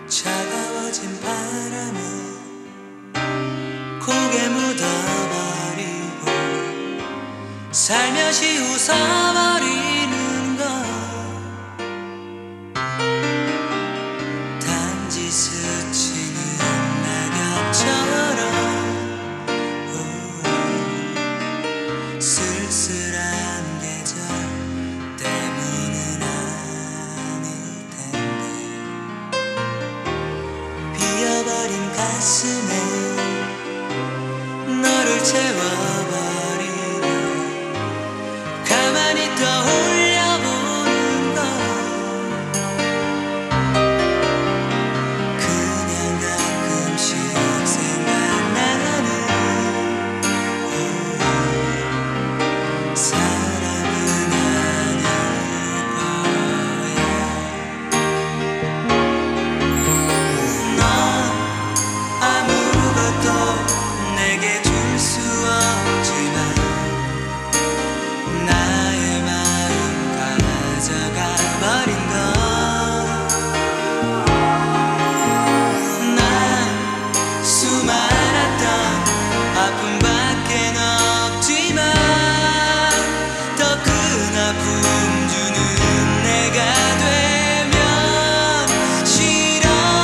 차가워진 바람은 고개 묻어버리고 살며시 웃어버리는 것, 단지 스치는 낙엽처럼 쓸쓸한 계절 때문은 아닐 텐데, 비어버린 가슴에 너를 채워버리고 가만히 떠올려보는 것, 그냥 가끔씩 생각나는 사람은 아닐 거야. 넌 아무것도 내게 줄 수 없지만 나의 마음 가져가 버린 것, 난 수많았던 아픔밖엔 없지만 더 큰 아픔 주는 내가 되면 싫어.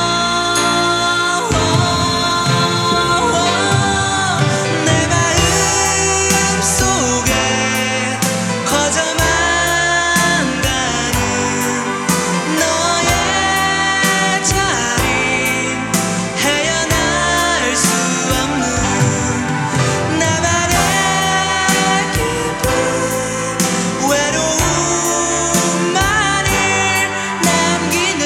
내 마음 속에 커져만 가는 너의 자리, 헤어날 수 없는 나만의 기쁨, 외로움만을 남기네.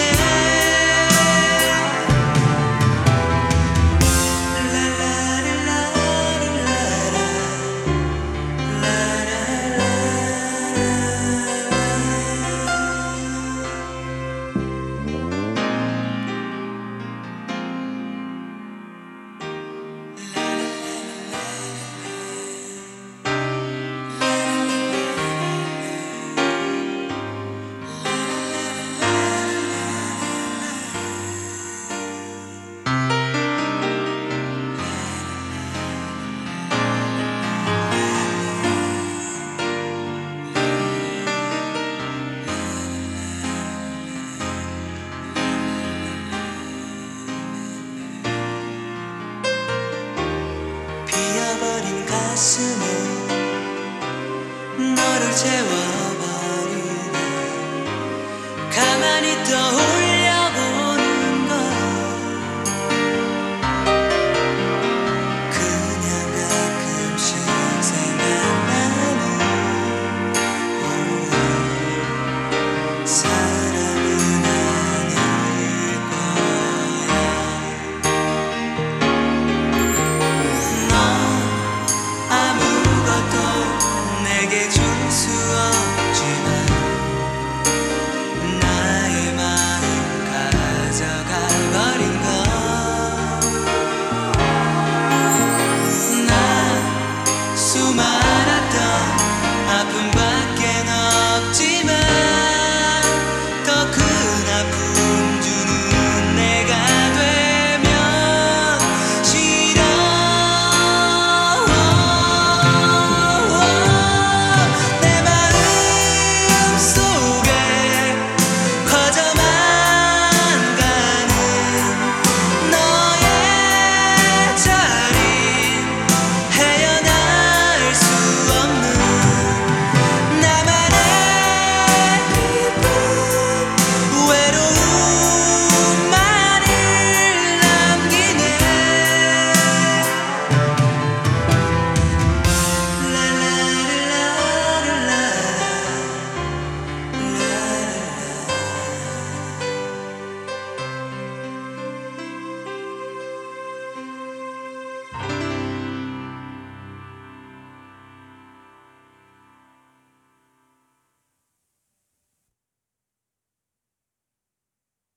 비어버린 가슴에 너를 채워